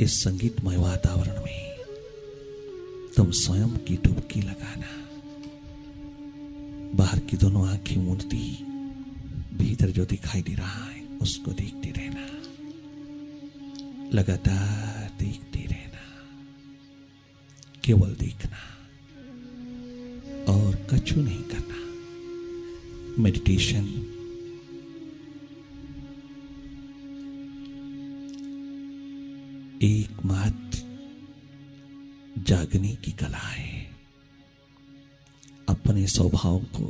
इस संगीतमय वातावरण में तुम स्वयं की डुबकी लगाना। बाहर की दोनों आंखें मूंदती भीतर जो दिखाई दे रहा है उसको देखते रहना, लगातार देखते रहना, केवल देखना और कछु नहीं करना। मेडिटेशन एकमात्र जागने की कला है। अपने स्वभाव को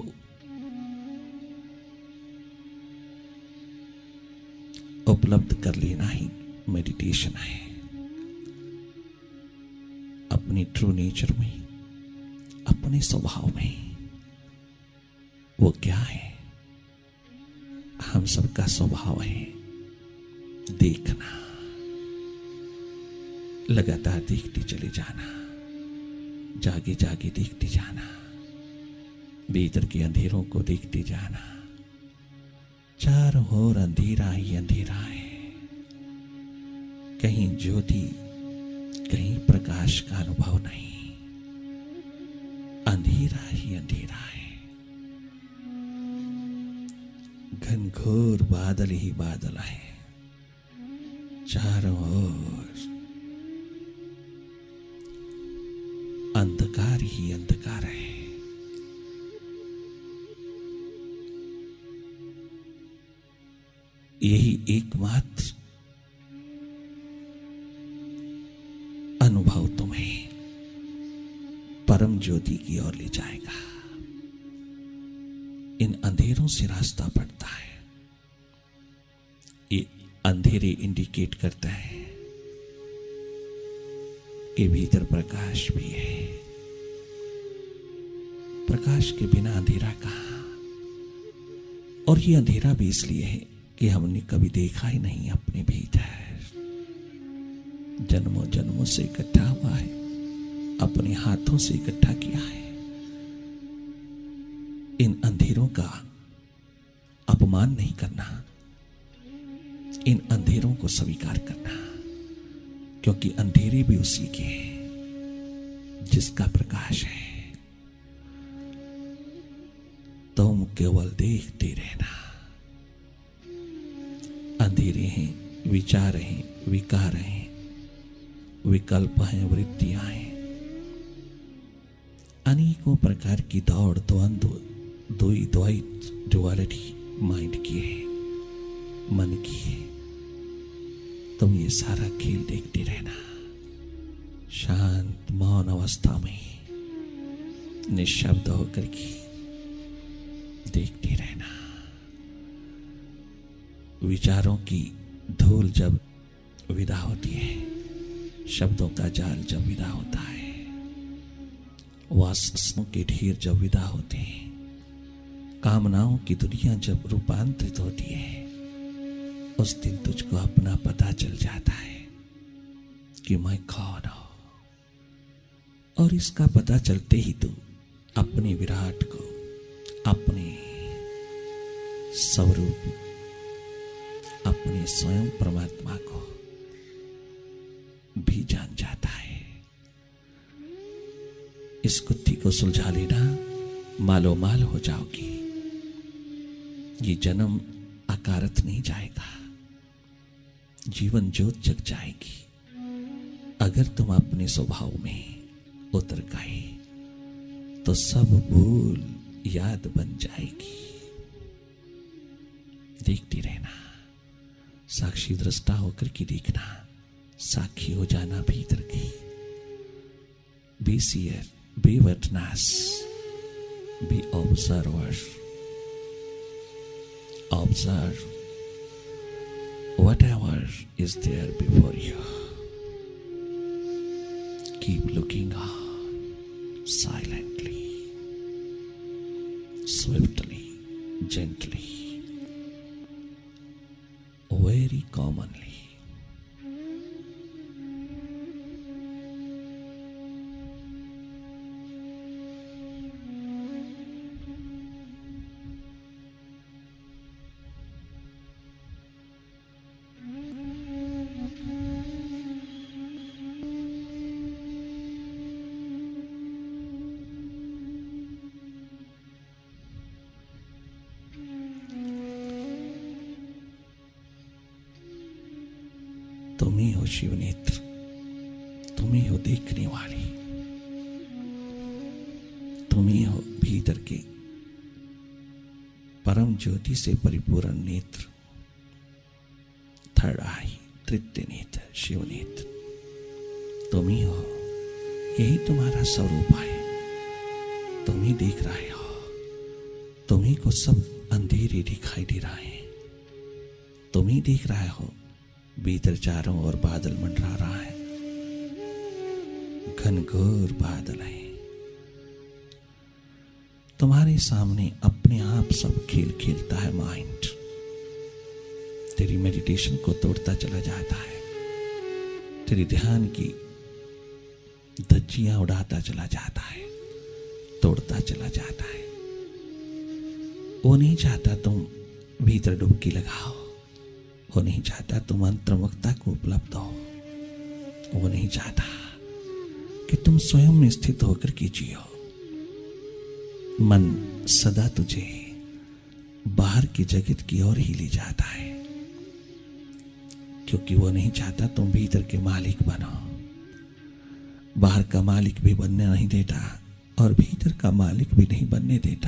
उपलब्ध कर लेना ही मेडिटेशन है। अपनी ट्रू नेचर में, अपने स्वभाव में वो क्या है? हम सबका स्वभाव है देखना, लगातार देखते चले जाना, जागे जागे देखते जाना, भीतर के अंधेरों को देखते जाना। चारों ओर अंधेरा ही अंधेरा है, कहीं ज्योति कहीं प्रकाश का अनुभव नहीं, अंधेरा ही अंधेरा है, घनघोर बादल ही बादल है, चारों ओर अंधकार ही अंधकार है। यही एकमात्र अनुभव तुम्हें परम ज्योति की ओर ले जाएगा। इन अंधेरों से रास्ता पड़ता है। ये अंधेरे इंडिकेट करता है कि भीतर प्रकाश भी है। प्रकाश के बिना अंधेरा कहां? और ये अंधेरा भी इसलिए है कि हमने कभी देखा ही नहीं अपने भीतर। जन्मों जन्मों से इकट्ठा हुआ है, अपने हाथों से इकट्ठा किया है। इन अंधेरों का अपमान नहीं करना, इन अंधेरों को स्वीकार करना, क्योंकि अंधेरे भी उसी के हैं जिसका प्रकाश है। तुम केवल देखते रहना। अंधेरे हैं, विचार हैं, विकार हैं, विकल्प हैं, वृत्तियां हैं, अनेकों प्रकार की दौड़, द्वंद्व, द्वैत, डुअलिटी माइंड की है, मन की है। तुम ये सारा खेल देखते रहना, शांत मौन अवस्था में निशब्द होकर के देखते रहना। विचारों की धूल जब विदा होती है, शब्दों का जाल जब विदा होता है, वासनाओं के ढेर जब विदा होते हैं, कामनाओं की दुनिया जब रूपांतरित होती है, उस दिन तुझको अपना पता चल जाता है कि मैं कौन हूं। और इसका पता चलते ही तू अपने विराट को, अपने स्वरूप, अपने स्वयं परमात्मा को भी जान जाता है। इस गुत्थी को सुलझा लेना, मालो माल हो जाओगी। ये जन्म अकारत नहीं जाएगा, जीवन ज्योत जग जाएगी। अगर तुम अपने स्वभाव में उतर गए तो सब भूल याद बन जाएगी। देखती रहना, साक्षी दृष्टा होकर के देखना, साक्षी हो जाना भीतर की। Be seer, be witness, be observer. Observe whatever is there before you. Keep looking on silently, swiftly, gently, very commonly. तुम ही हो शिवनेत्र, तुम ही हो देखने वाली, तुम ही हो भीतर के परम ज्योति से परिपूर्ण नेत्र, थर्ड आई, तृतीय नेत्र, शिव नेत्र। तुम ही हो, यही तुम्हारा स्वरूप है। तुम ही देख रहे हो, तुम ही को सब अंधेरे दिखाई दे रहे हैं। तुम ही देख रहे हो, भीतर चारों ओर बादल मंडरा रहा है, घनघोर बादल है। तुम्हारे सामने अपने आप सब खेल खेलता है माइंड, तेरी मेडिटेशन को तोड़ता चला जाता है, तेरी ध्यान की धज्जियां उड़ाता चला जाता है, तोड़ता चला जाता है। वो नहीं चाहता तुम भीतर डुबकी लगाओ, वो नहीं चाहता तुम अंतर्मुखता को उपलब्ध हो, वो नहीं चाहता कि तुम स्वयं में स्थित होकर के जियो। मन सदा तुझे बाहर की जगत की ओर ही ले जाता है, क्योंकि वो नहीं चाहता तुम भीतर के मालिक बनो। बाहर का मालिक भी बनने नहीं देता और भीतर का मालिक भी नहीं बनने देता,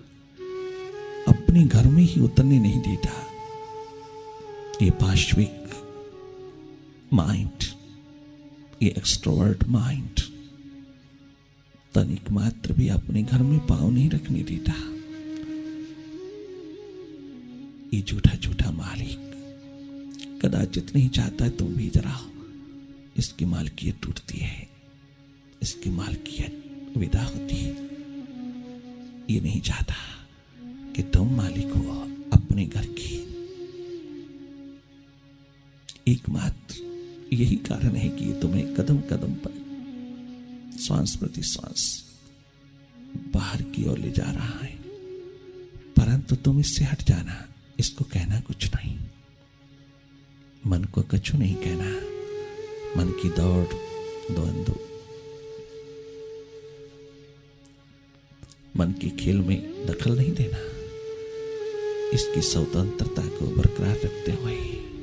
अपने घर में ही उतरने नहीं देता। ये पाश्विक माइंड, ये एक्सट्रोवर्ट माइंड तनिक मात्र भी अपने घर में पांव नहीं रखने देता। ये झूठा झूठा मालिक कदाचित नहीं चाहता तुम भीतर आओ। इसकी मालकियत टूटती है, इसकी मालकियत विदा होती है। ये नहीं चाहता कि तुम मालिक हो अपने घर की। एकमात्र यही कारण है कि तुम्हें कदम कदम पर, श्वास प्रति श्वास बाहर की ओर ले जा रहा है, परंतु तुम इससे हट जाना। इसको कहना कुछ नहीं, मन को कछु नहीं कहना, मन की दौड़ द्वंद्व, मन के खेल में दखल नहीं देना। इसकी स्वतंत्रता को बरकरार रखते हुए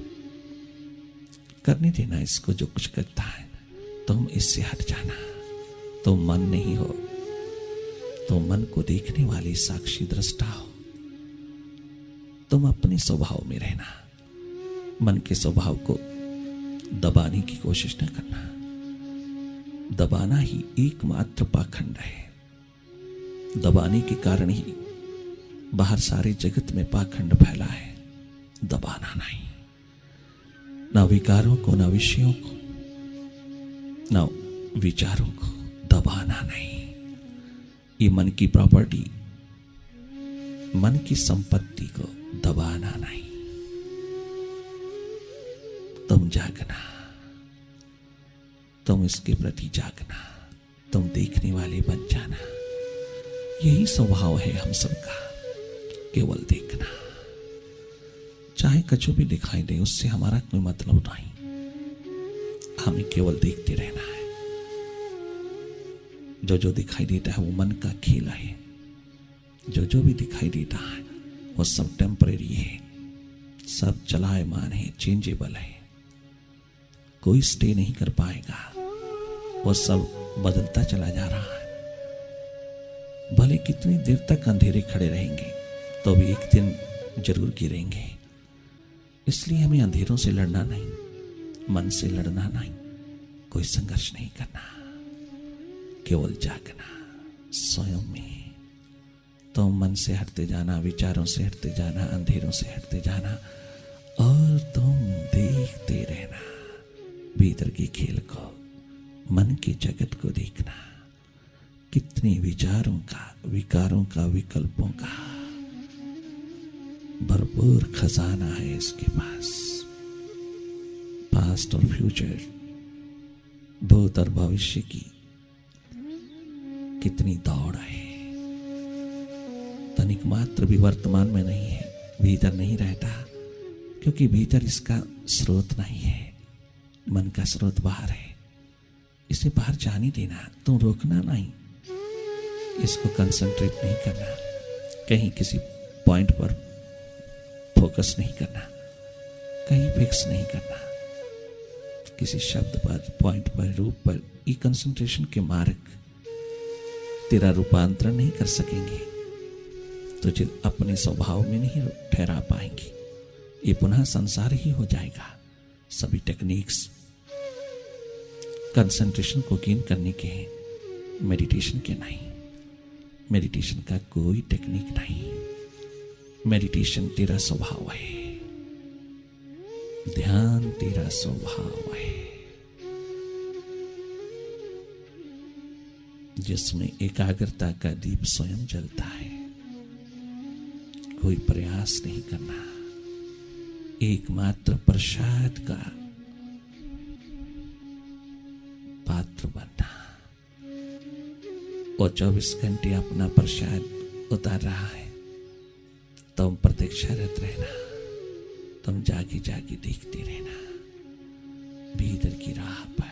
करने देना इसको जो कुछ करता है। तुम इससे हट जाना। तुम मन नहीं हो, तुम मन को देखने वाली साक्षी दृष्टा हो। तुम अपने स्वभाव में रहना, मन के स्वभाव को दबाने की कोशिश न करना। दबाना ही एकमात्र पाखंड है। दबाने के कारण ही बाहर सारे जगत में पाखंड फैला है। दबाना नहीं, ना विकारों को, ना विषयों को, ना विचारों को दबाना नहीं। ये मन की प्रॉपर्टी, मन की संपत्ति को दबाना नहीं। तुम जागना, तुम इसके प्रति जागना, तुम देखने वाले बन जाना। यही स्वभाव है हम सबका, केवल देखना। चाहे कछु भी दिखाई दे, उससे हमारा कोई मतलब नहीं। हमें केवल देखते रहना है। जो जो दिखाई देता है वो मन का खेल है। जो जो भी दिखाई देता है वो सब टेम्परेरी है, सब चलायमान है, चेंजेबल है। कोई स्टे नहीं कर पाएगा, वो सब बदलता चला जा रहा है। भले कितनी देर तक अंधेरे खड़े रहेंगे तो भी एक दिन जरूर गिरेंगे। इसलिए हमें अंधेरों से लड़ना नहीं, मन से लड़ना नहीं, कोई संघर्ष नहीं करना, केवल जागना स्वयं में। तो मन से हटते जाना, विचारों से हटते जाना, अंधेरों से हटते जाना, और तुम देखते रहना भीतर के खेल को, मन के जगत को देखना। कितने विचारों का, विकारों का, विकल्पों का भरपूर खजाना है इसके पास। पास्ट और फ्यूचर, भूत और भविष्य की कितनी दौड़ है। तनिक मात्र भी वर्तमान में नहीं है, भीतर नहीं रहता, क्योंकि भीतर इसका स्रोत नहीं है। मन का स्रोत बाहर है, इसे बाहर जाने देना, तुम रोकना नहीं। इसको कंसंट्रेट नहीं करना, कहीं किसी पॉइंट पर फोकस नहीं करना, कहीं फिक्स नहीं करना। किसी शब्द पर, पॉइंट पर, रूप पर ये कंसंट्रेशन के मार्ग तेरा रूपांतरण नहीं कर सकेंगे, तुझे अपने स्वभाव में नहीं ठहरा पाएंगे। ये पुनः संसार ही हो जाएगा। सभी टेक्निक्स कंसंट्रेशन को गेन करने के हैं, मेडिटेशन के नहीं। मेडिटेशन का कोई टेक्निक नहीं, मेडिटेशन तेरा स्वभाव है, ध्यान तेरा स्वभाव है, जिसमें एकाग्रता का दीप स्वयं जलता है। कोई प्रयास नहीं करना, एकमात्र प्रसाद का पात्र बनना। वो 24 घंटे अपना प्रसाद उतार रहा है, तुम प्रतीक्षारत रहना, तुम जागी जागी देखते रहना भीतर की राह पर।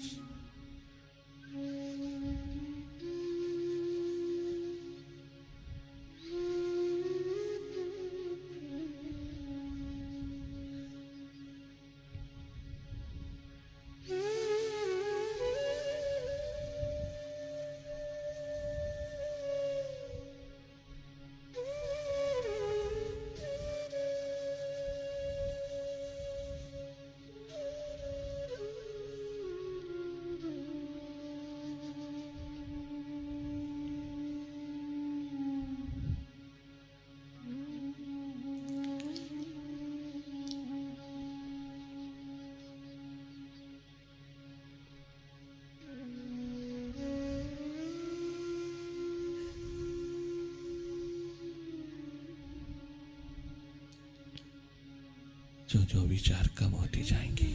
जो जो विचार कम होते जाएंगे,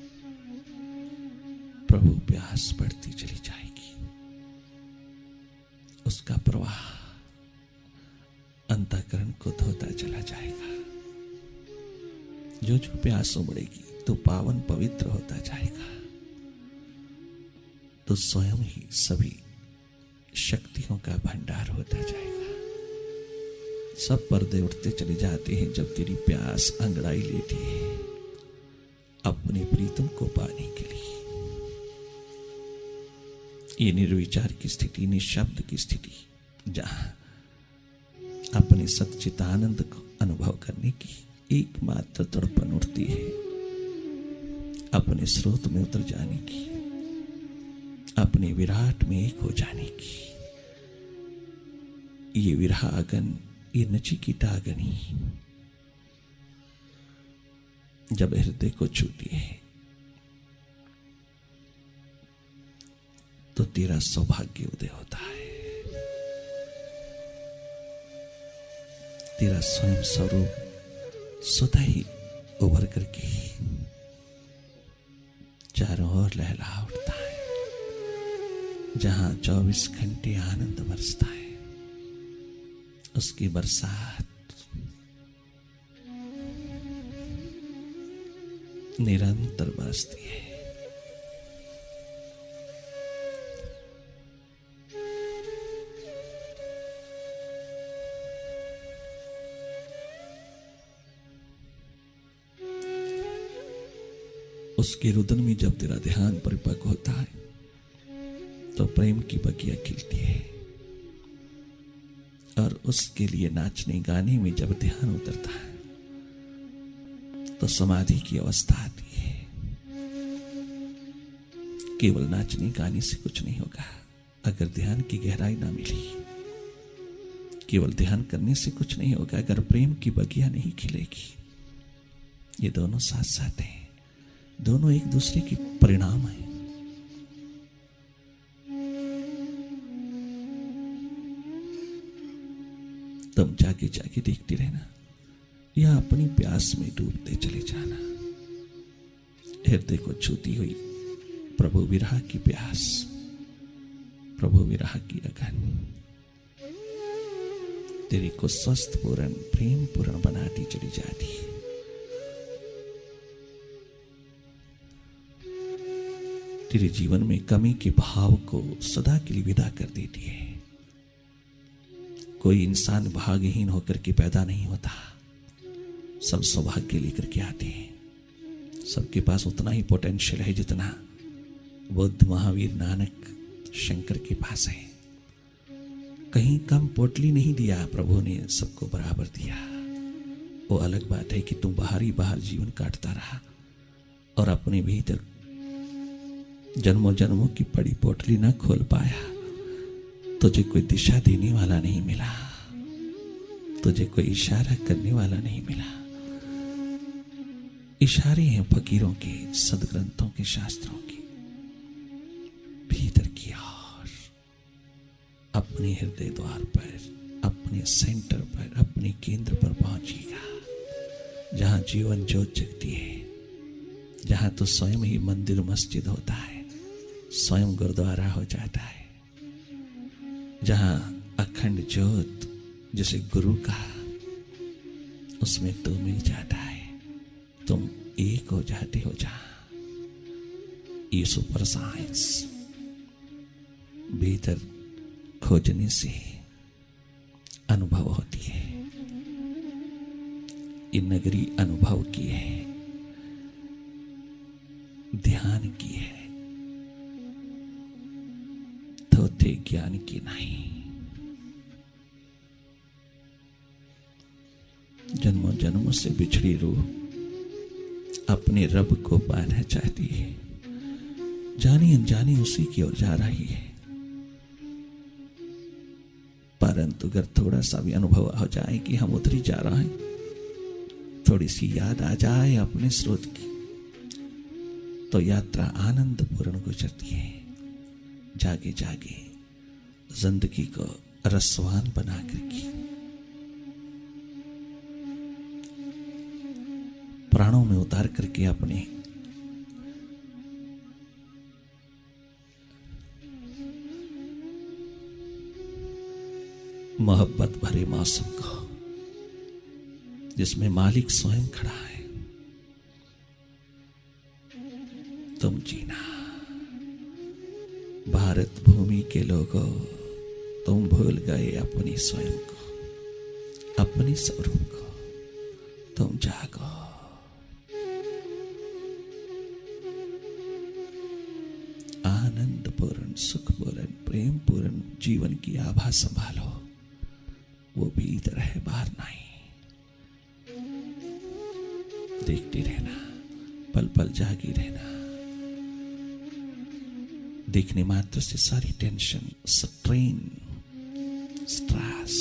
प्रभु प्यास बढ़ती चली जाएगी, उसका प्रवाह अंतःकरण को धोता चला जाएगा। जो जो प्यास उमड़ेगी तो पावन पवित्र होता जाएगा, तो स्वयं ही सभी शक्तियों का भंडार होता जाएगा। सब पर्दे उठते चले जाते हैं जब तेरी प्यास अंगड़ाई लेती है अपने प्रीतम को पाने के लिए। ये निर्विचार की स्थिति, निशब्द की स्थिति, जहां अपने सच्चिदानंद को अनुभव करने की एकमात्र तड़पन उठती है, अपने स्रोत में उतर जाने की, अपने विराट में एक हो जाने की। ये विरागन, ये नचिकेताग्नि जब हृदय को छूती है तो तेरा सौभाग्य उदय होता है। तेरा स्वयं स्वरूप स्वतः ही उभर करके चारों ओर लहला उठता है, जहां 24 घंटे आनंद बरसता है। उसकी बरसात निरंतर बरसती है। उसके रुदन में जब तेरा ध्यान परिपक्व होता है तो प्रेम की बगिया खिलती है, और उसके लिए नाचने गाने में जब ध्यान उतरता है तो समाधि की अवस्था आती है। केवल नाचने गाने से कुछ नहीं होगा अगर ध्यान की गहराई ना मिली। केवल ध्यान करने से कुछ नहीं होगा अगर प्रेम की बगिया नहीं खिलेगी। ये दोनों साथ साथ हैं, दोनों एक दूसरे की परिणाम है। तुम जाके जाके देखते रहना या अपनी प्यास में डूबते चले जाना। हृदय को छूती हुई प्रभु विरह की प्यास, प्रभु विरह की अगन तेरे को स्वस्थ पूर्ण, प्रेम पूर्ण बनाती चली जाती है। तेरे जीवन में कमी के भाव को सदा के लिए विदा कर देती है। कोई इंसान भाग्यहीन होकर के पैदा नहीं होता, सब सौभाग्य लेकर के आते हैं। सबके पास उतना ही पोटेंशियल है जितना बुद्ध, महावीर, नानक, शंकर के पास है। कहीं कम पोटली नहीं दिया प्रभु ने, सबको बराबर दिया। वो अलग बात है कि तू बाहर ही बाहर जीवन काटता रहा और अपने भीतर जन्मों जन्मों की पड़ी पोटली ना खोल पाया। तुझे कोई दिशा देने वाला नहीं मिला, तुझे कोई इशारा करने वाला नहीं मिला। इशारे हैं फकीरों के, सदग्रंथों के, शास्त्रों के। भीतर की ओर, अपने हृदय द्वार पर, अपने सेंटर पर, अपने केंद्र पर पहुंचेगा, जहां जीवन ज्योत जगती है, जहां तो स्वयं ही मंदिर मस्जिद होता है, स्वयं गुरुद्वारा हो जाता है, जहां अखंड ज्योत जिसे गुरु का, उसमें तो मिल जाता है, तुम एक हो जाते हो। जहां ये सुपर साइंस भीतर खोजने से अनुभव होती है। ये नगरी अनुभव की है, ध्यान की है, थोथे ज्ञान की नहीं। जन्मों जन्मों से बिछड़ी रूह अपने रब को पाना चाहती है, जानी अनजानी उसी की ओर जा रही है। परंतु अगर थोड़ा सा भी अनुभव हो जाए कि हम उधर ही जा रहे हैं, थोड़ी सी याद आ जाए अपने स्रोत की, तो यात्रा आनंद पूर्ण गुजरती है। जागे जागे जिंदगी को रसवान बना करके प्राणों में उतार करके अपने मोहब्बत भरे मौसम को, जिसमें मालिक स्वयं खड़ा है, तुम जीना। भारत भूमि के लोगों, तुम भूल गए अपनी स्वयं को, अपने स्वरूप को। तुम जागो, आनंदपूर्ण, सुखपूर्ण, प्रेमपूर्ण जीवन की आभा संभालो। वो भीतर है, बाहर नहीं। देखते रहना, पल पल जागी रहना। देखने मात्र से सारी टेंशन, स्ट्रेन, स्ट्रेस,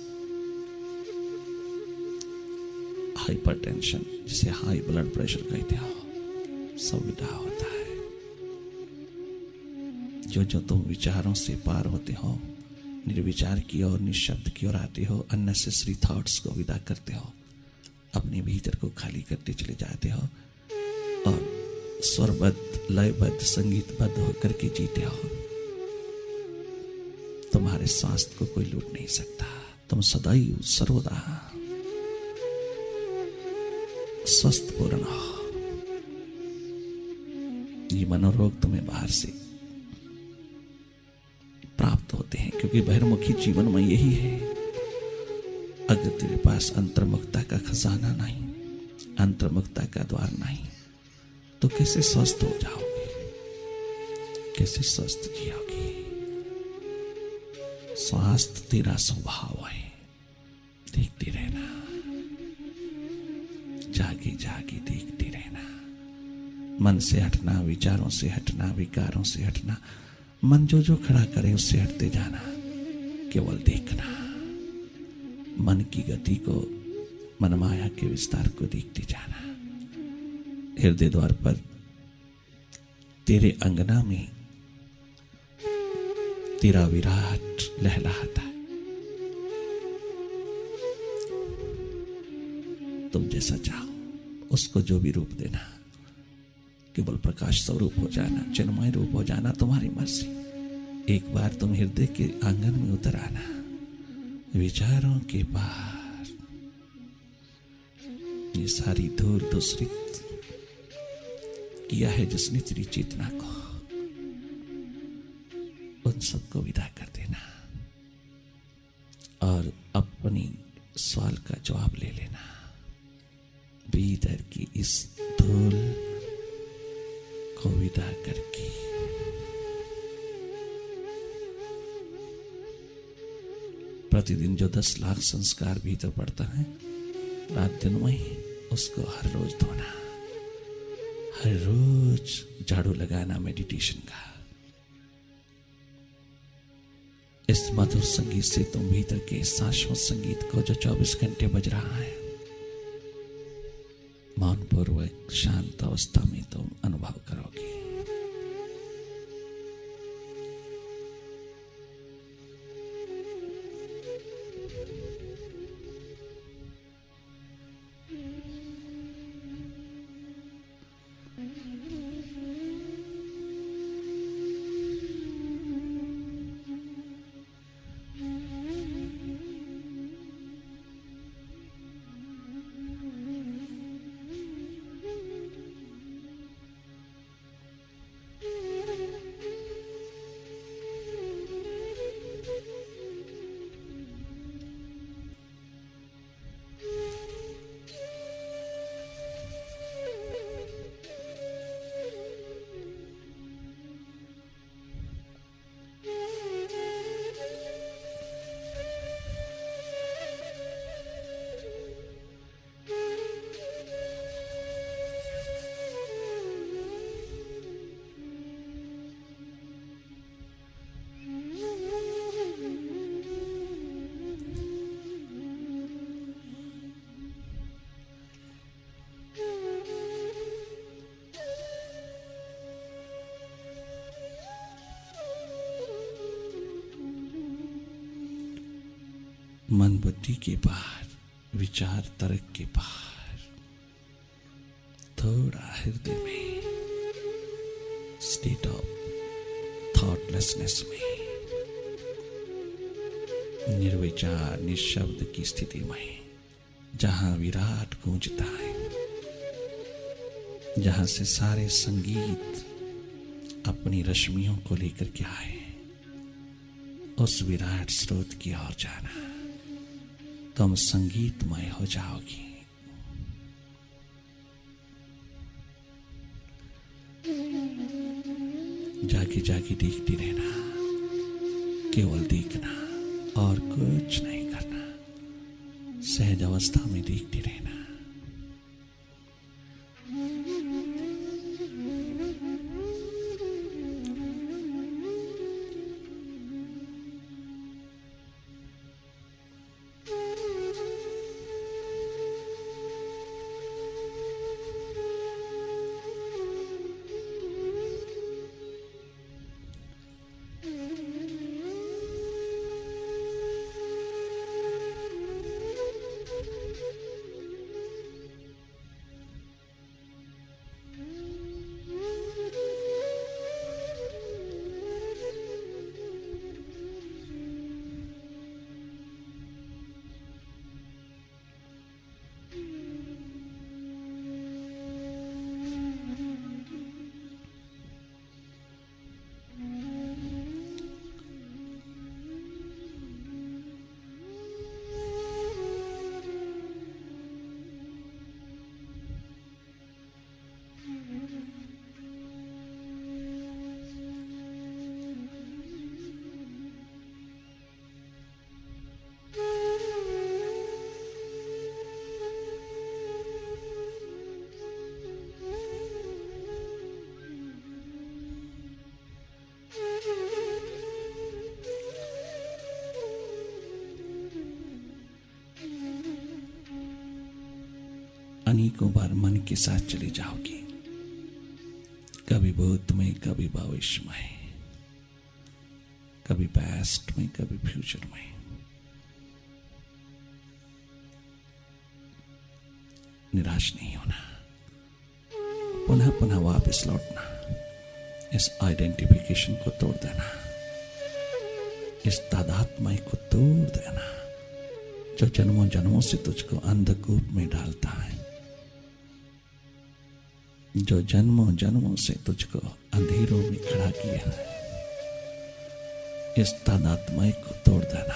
हाइपरटेंशन, जिसे हाई ब्लड प्रेशर कहते हो, सब विदा होता है। जो जो तुम विचारों से पार होते हो, निर्विचार की ओर, निशब्द की ओर आते हो, अननेसेसरी थॉट्स को विदा करते हो, अपने भीतर को खाली करते चले जाते हो और स्वरबद्ध, लयबद्ध, संगीतबद्ध होकर के जीते हो, तुम्हारे स्वास्थ्य को कोई लूट नहीं सकता। तुम सदैव सर्वदा स्वस्थ पूर्ण हो। ये मनोरोग तुम्हें बाहर से प्राप्त होते हैं, क्योंकि बहिर्मुखी जीवन में यही है। अगर तेरे पास अंतर्मुखता का खजाना नहीं, अंतर्मुखता का द्वार नहीं, तो कैसे स्वस्थ हो जाओगे, कैसे स्वस्थ जियोगे? स्वास्थ्य तेरा स्वभाव है। देखते रहना, जागे जागे देखते रहना। मन से हटना, विचारों से हटना, विकारों से हटना। मन जो जो खड़ा करे उससे हटते जाना, केवल देखना। मन की गति को, मन माया के विस्तार को देखते जाना। हृदय द्वार पर तेरे अंगना में तेरा विराट लहलहाता है। तुम जैसा चाहो उसको जो भी रूप देना, केवल प्रकाश स्वरूप हो जाना, चिन्मय रूप हो जाना, तुम्हारी मर्जी। एक बार तुम हृदय के आंगन में उतर आना, विचारों के पार ये सारी धूल दूसरित किया है जिसने तेरी चेतना को, उन सबको विदा कर देना और अपनी सवाल का जवाब ले लेना। भीतर की इस धूल को विदा करके प्रतिदिन जो 10 लाख संस्कार भीतर पड़ता है, रात दिन में उसको हर रोज धोना, हर रोज झाड़ू लगाना मेडिटेशन का। इस मधुर संगीत से तुम भीतर के शाश्वत संगीत को जो 24 घंटे बज रहा है, मौन पूर्वक शांत अवस्था में तुम अनुभव करोगे। मन बुद्धि के पार, विचार तर्क के पार, थोड़ा हृदय में स्टेट ऑफ थॉटलेसनेस में, निर्विचार निशब्द की स्थिति में, जहां विराट गूंजता है, जहां से सारे संगीत अपनी रश्मियों को लेकर के आए, उस विराट स्रोत की ओर जाना, तुम संगीतमय हो जाओगी। जाके जाके देखती रहना, केवल देखना और कुछ नहीं करना, सहज अवस्था में देखती रहना। अनेकों बार मन के साथ चले जाओगे, कभी भूत में, कभी भविष्य में, कभी पास्ट में, कभी फ्यूचर में। निराश नहीं होना, पुनः पुनः वापस लौटना, इस आइडेंटिफिकेशन को तोड़ देना, इस तादात्म्य को तोड़ देना जो जन्मों जन्मों से तुझको अंधकूप में डालता है, जो जन्मों जन्मों से तुझको अंधेरों में खड़ा किया है। इस तादात्म्य को तोड़ देना,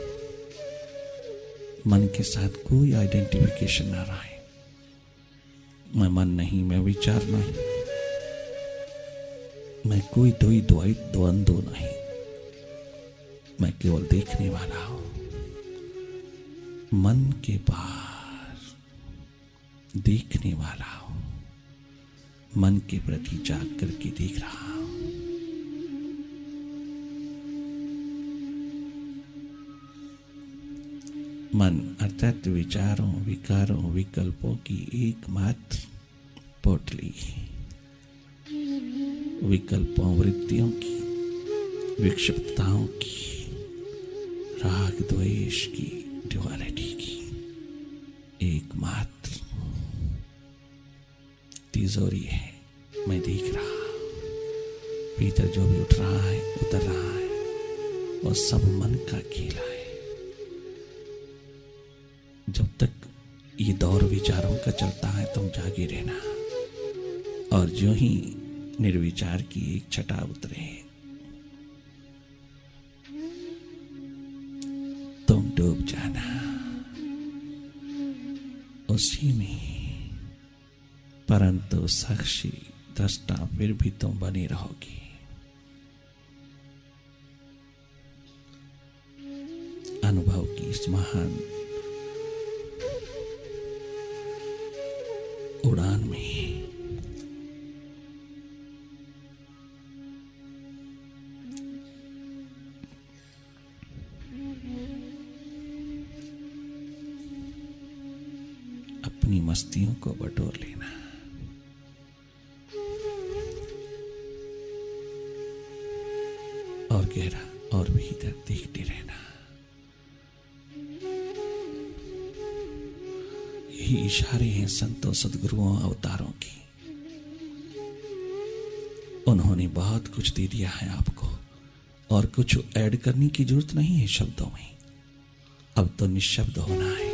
मन के साथ कोई आइडेंटिफिकेशन ना रहे। मैं मन नहीं, मैं विचार नहीं, मैं कोई द्वंद्व नहीं, मैं केवल देखने वाला हूं। मन के पार देखने वाला हूं, मन के प्रति जाग करके देख रहा हूं। मन अर्थात विचारों, विकारों, विकल्पों की एकमात्र पोटली, विकल्पों, वृत्तियों की, विक्षिप्तताओं की, राग द्वेष की, ड्युअलिटी की एकमात्र तिजोरी है। मैं देख रहा हूं, भीतर जो भी उठ रहा है, उतर रहा है, वो सब मन का खेला है। जब तक ये दौर विचारों का चलता है तुम जागे रहना, और जो ही निर्विचार की एक छटा उतरे तुम डूब जाना उसी में। परंतु साक्षी दृष्टा फिर भी तुम बने रहोगे। अनुभव की इस महान उड़ान में अपनी मस्तियों को बटोर लेना, और गहरा और भीतर देखते रहना। यही इशारे हैं संतों, सदगुरुओं, अवतारों की। उन्होंने बहुत कुछ दे दिया है आपको, और कुछ ऐड करने की जरूरत नहीं है शब्दों में। अब तो निशब्द होना है,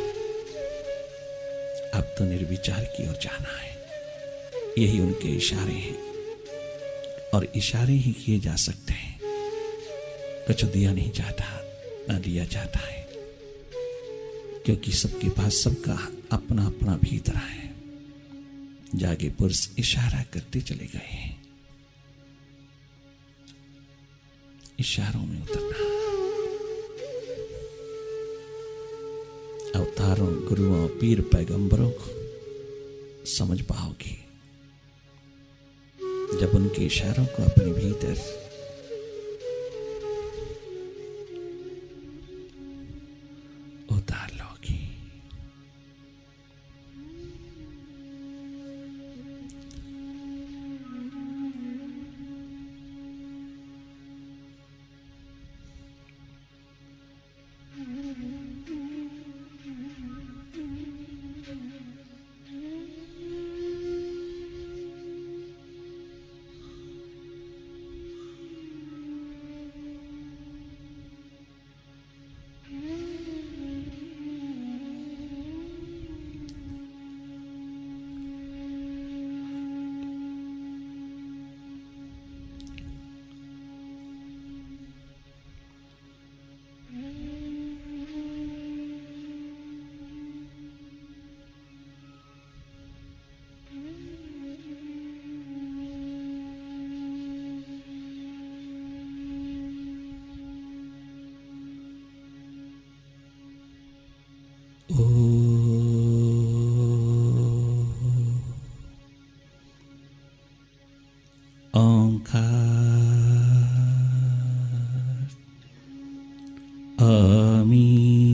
अब तो निर्विचार की ओर जाना है। यही उनके इशारे हैं, और इशारे ही किए जा सकते हैं। कुछ दिया नहीं जाता, न लिया जाता है, क्योंकि सबके पास सबका अपना अपना भीतर है। जागे पुरुष इशारा करते चले गए हैं। इशारों में उतरना, अवतारों, गुरुओं, पीर, पैगंबरों को समझ पाओगे जब उनके इशारों को अपने भीतर उतार लोगे। ओंकार अमी